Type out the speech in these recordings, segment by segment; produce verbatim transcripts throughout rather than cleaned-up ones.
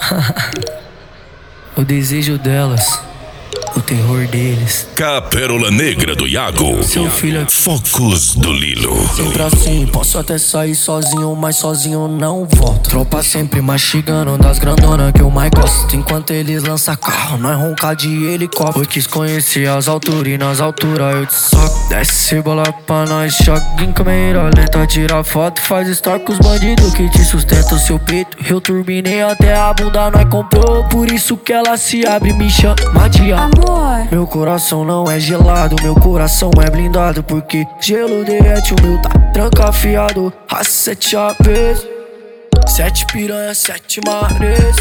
O desejo delas, o terror deles. Capérola Negra do Iago. Seu filho é Focos do Lilo. sempre assim, posso até sair sozinho, mas sozinho não volto. Tropa sempre mastigando das grandona que eu mais gosto. Enquanto eles lançam carro, nós ronca de helicóptero. Eu quis conhecer as alturas e nas alturas eu te soco. Desce bola pra nós, choque em câmera lenta. Tira foto, faz story com os bandidos que te sustentam o seu peito. Eu turbinei até a bunda, nós comprou. Por isso que ela se abre e me chama de amor. Meu coração não é gelado, meu coração é blindado. Porque gelo derrete, o meu tá trancafiado. A sete aves, sete piranha, sete mares.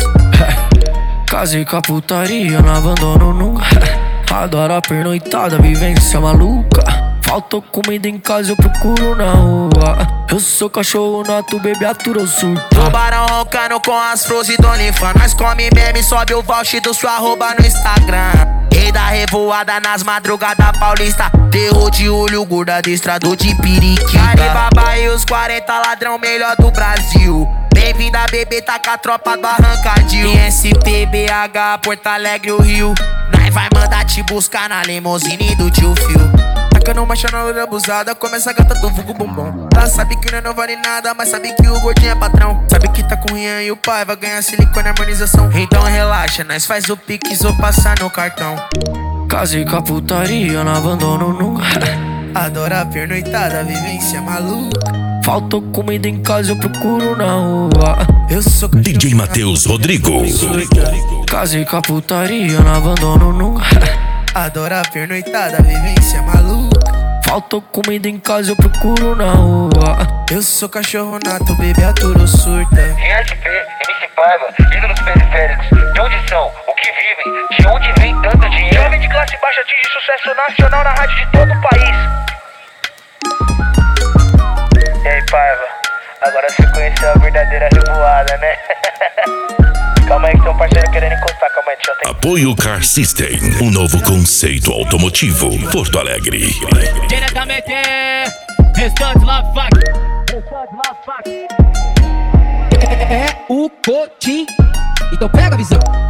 Casei com a putaria, não abandono nunca. Adoro a pernoitada, vivência maluca. Faltou comida em casa, eu procuro na rua. Eu sou cachorro nato, bebê, atura o surto. Tubarão roncando com as flores do OnlyFans. Nós come meme, sobe o voucher do sua arroba no Instagram. Rei da revoada nas madrugadas paulista. Terror de olho, gordo adestrador de periquita. Alibaba e os quarenta ladrão melhor do Brasil. Bem-vinda, bebê, tá com a tropa do Arrancadil. I S P, B H, Porto Alegre, o Rio. Nós vai mandar te buscar na limousine do tio Phil. Tacando marcha na hora abusada, começa a gata do vulgo bombom. Ela sabe que não, não vale nada, mas sabe que o gordinho é patrão. Sabe que tá com o Rian e o pai vai ganhar silicone e harmonização. Então relaxa, nós faz o pix ou passar no cartão. Casei com a putaria, não abandono nunca. Adora a pernoitada, vivência maluca. Faltou comida em casa, eu procuro na rua. Eu sou D J Matheus Rodrigo. Casei com a putaria, não abandono nunca. Adora a pernoitada, vivência maluca. Faltou comida em casa, eu procuro na rua. Eu sou cachorro nato, bebê, aturo surta. Rian S P, M C Paiva, ídolos periféricos. De onde são? O que vivem? De onde vem tanto dinheiro? Jovem de classe baixa atinge sucesso nacional na rádio de todo o país. E aí, Paiva? Agora você conheceu a verdadeira revoada, né? Calma aí que tem um parceiro querendo encostar, calma aí, deixa eu ter... Apoio Car System, um novo conceito automotivo, Porto Alegre. Diretamente, restante lá, fac. Restante lá, fac. É o Cotim. Então pega a visão.